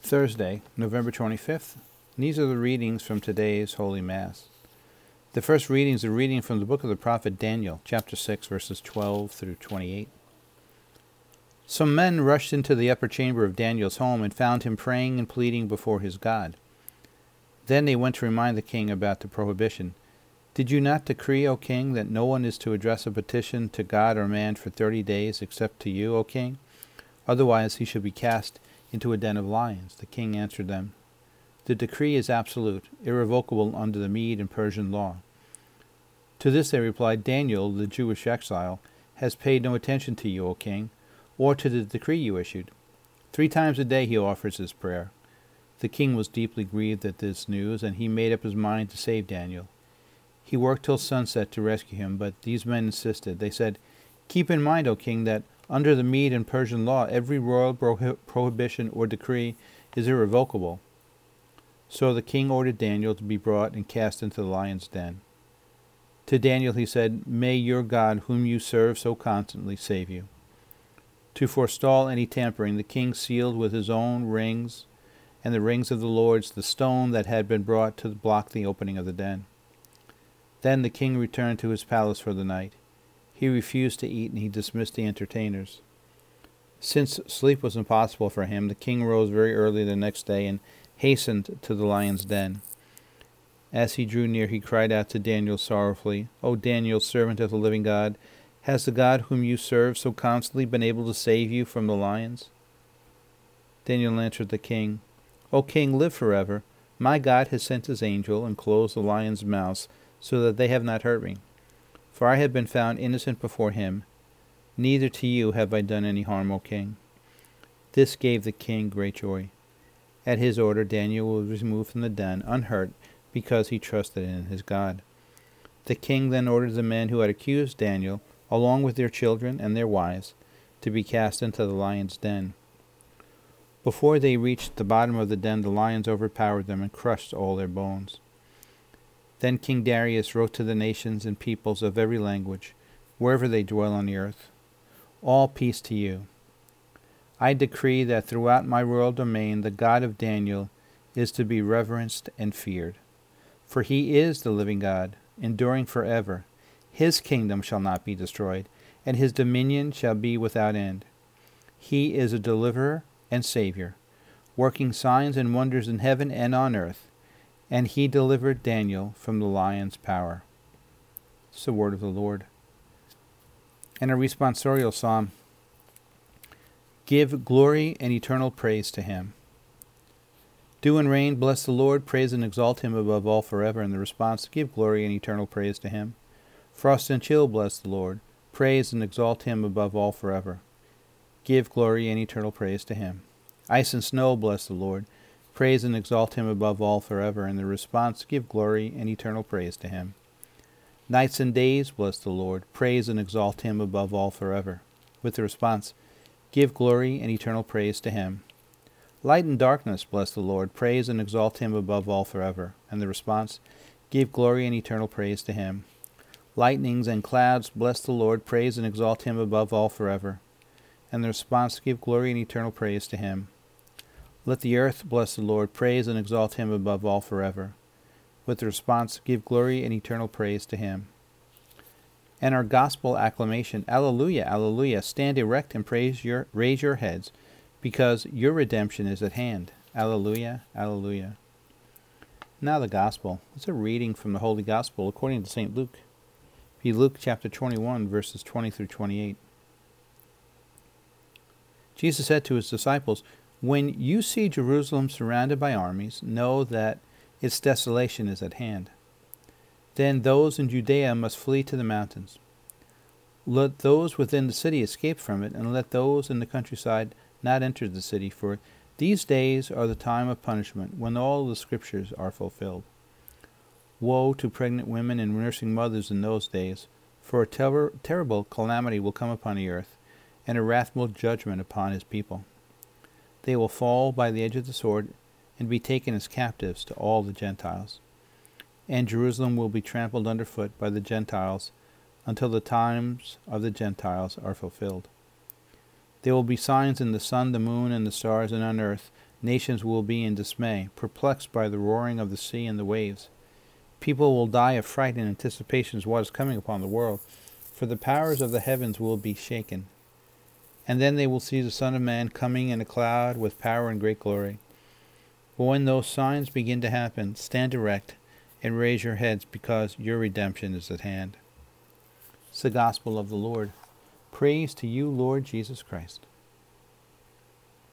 Thursday, November 25th. These are the readings from today's Holy Mass. The first reading is a reading from the book of the prophet Daniel, chapter 6, verses 12 through 28. Some men rushed into the upper chamber of Daniel's home and found him praying and pleading before his God. Then they went to remind the king about the prohibition. Did you not decree, O king, that no one is to address a petition to God or man for 30 days except to you, O king? Otherwise he should be cast into a den of lions. The king answered them, the decree is absolute, irrevocable under the Mede and Persian law. To this they replied, Daniel, the Jewish exile, has paid no attention to you, O king, or to the decree you issued. 3 times a day he offers his prayer. The king was deeply grieved at this news, and he made up his mind to save Daniel. He worked till sunset to rescue him, but these men insisted. They said, keep in mind, O king, that under the Mede and Persian law, every royal prohibition or decree is irrevocable. So the king ordered Daniel to be brought and cast into the lion's den. To Daniel he said, may your God, whom you serve so constantly, save you. To forestall any tampering, the king sealed with his own rings and the rings of the Lord's the stone that had been brought to block the opening of the den. Then the king returned to his palace for the night. He refused to eat, and he dismissed the entertainers. Since sleep was impossible for him, the king rose very early the next day and hastened to the lion's den. As he drew near, he cried out to Daniel sorrowfully, O Daniel, servant of the living God, has the God whom you serve so constantly been able to save you from the lions? Daniel answered the king, O king, live forever. My God has sent his angel and closed the lions' mouths, so that they have not hurt me. For I have been found innocent before him. Neither to you have I done any harm, O king. This gave the king great joy. At his order, Daniel was removed from the den, unhurt, because he trusted in his God. The king then ordered the men who had accused Daniel, along with their children and their wives, to be cast into the lion's den. Before they reached the bottom of the den, the lions overpowered them and crushed all their bones. Then King Darius wrote to the nations and peoples of every language, wherever they dwell on the earth, all peace to you. I decree that throughout my royal domain the God of Daniel is to be reverenced and feared. For he is the living God, enduring forever. His kingdom shall not be destroyed, and his dominion shall be without end. He is a deliverer and Savior, working signs and wonders in heaven and on earth, and he delivered Daniel from the lion's power. It's the word of the Lord. And a responsorial psalm. Give glory and eternal praise to him. Dew and rain, bless the Lord, praise and exalt him above all forever. And the response, give glory and eternal praise to him. Frost and chill, bless the Lord, praise and exalt him above all forever. Give glory and eternal praise to him. Ice and snow, bless the Lord, praise and exalt him above all forever. And the response, give glory and eternal praise to him. Nights and days, bless the Lord, praise and exalt him above all forever. With the response, give glory and eternal praise to him. Light and darkness, bless the Lord, praise and exalt him above all forever. And the response, give glory and eternal praise to him. Lightnings and clouds, bless the Lord, praise and exalt him above all forever. And the response, give glory and eternal praise to him. Let the earth bless the Lord, praise and exalt him above all forever. With the response, give glory and eternal praise to him. And our gospel acclamation, Alleluia, Alleluia, stand erect and raise your heads, because your redemption is at hand. Alleluia, Alleluia. Now the gospel. It's a reading from the Holy Gospel according to St. Luke. Be Luke chapter 21, verses 20 through 28. Jesus said to his disciples, when you see Jerusalem surrounded by armies, know that its desolation is at hand. Then those in Judea must flee to the mountains. Let those within the city escape from it, and let those in the countryside not enter the city, for these days are the time of punishment, when all the scriptures are fulfilled. Woe to pregnant women and nursing mothers in those days, for a terrible calamity will come upon the earth, and a wrathful judgment upon his people. They will fall by the edge of the sword and be taken as captives to all the Gentiles. And Jerusalem will be trampled underfoot by the Gentiles until the times of the Gentiles are fulfilled. There will be signs in the sun, the moon, and the stars, and on earth Nations will be in dismay, perplexed by the roaring of the sea and the waves. People will die of fright in anticipation of what is coming upon the world, for the powers of the heavens will be shaken. And then they will see the Son of Man coming in a cloud with power and great glory. But when those signs begin to happen, stand erect and raise your heads, because your redemption is at hand. It's the gospel of the Lord. Praise to you, Lord Jesus Christ.